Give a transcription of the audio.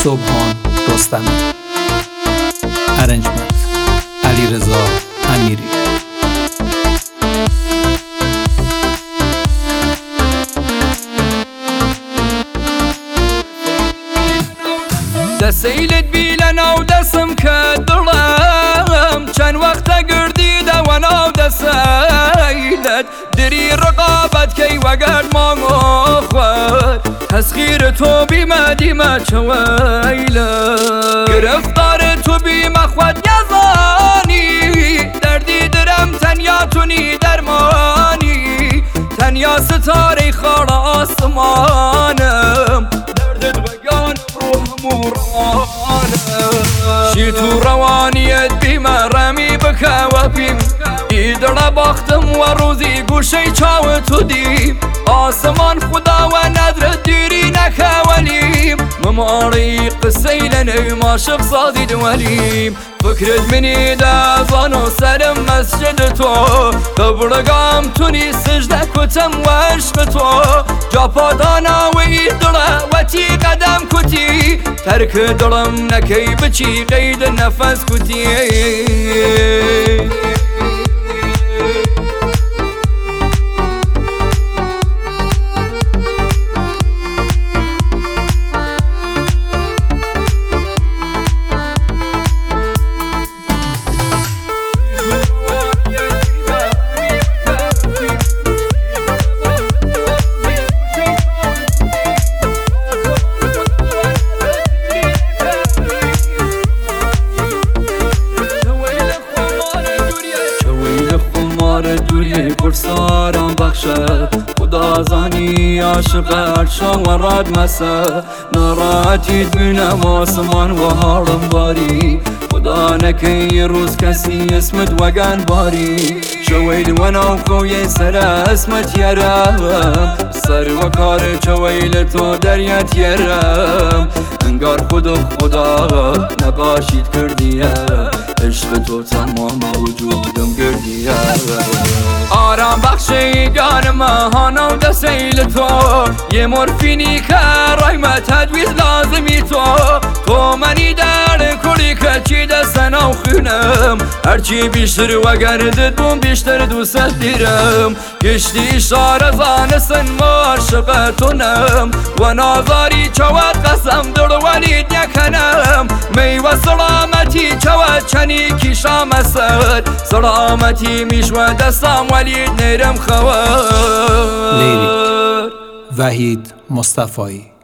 سبحان رستمی. ارنجمنت علیرضا امیری. دەسەیلت بی لە ناو دەسم کە دڵم چەند وەختە گردیدە وە ناو دەسەیلت دری ڕقابەت کەی وەگەر ماڭۆخوەر تەسخیر تۆ بیمە دیمە چەوەیلە گرفتار تو بیمە خۆت یەزانی دەردی درەم تەنیا تونی دەرمانی تەنیا ستارەی خاڵە ئاسمانم دەردت بەگیان شی تو ڕەوانیت بیمە ڕەمی بکەوە پیم ئیدڵە باختم وە ڕووزی گوشەی چاوە تو دیم ئاسمان خوداوە نەدرت دیری نەکەوەلیم مماڵی قسەی لە نەوی ماشق سازی دوەلیم فکرت منی دەزان و سەرم مەسجد تۆ قبڵگام تونی سژدە کوتم وەش بە تۆ جاپاداناوەی دڵە وەتی قەدەم کوتی تەرک دڵم نەکەی بچی قەید نەفەس کوتی دوری پرسارم بخشه خدا زانی عاشق عرشا و راد مسه ناراحتیت بینم آسمان و حالم باری خدا نکی روز کسی اسمت وگن باری شویل و نوخوی سر اسمت یرم سر و کار چویل تو دریت یرم انگار خدا نباشید کردیه عشق تو تمام وجودم گردیه آرام بخشی گانم هانا و دسیل تو یه مورفینی که رایمه تدویز لازمی تو منی در کلی که چی دستن و خونم هرچی بیشتر و گردت بون بیشتر دوست دیرم گشتی اشاره زانستن معاشقتونم و نازاری چوات قسم در ولید نکنم میوه سلامتی چوات چنی کشام سر سلامتی میشوه دستم ولید نیرم خوار. لیریک وحید مصطفایی.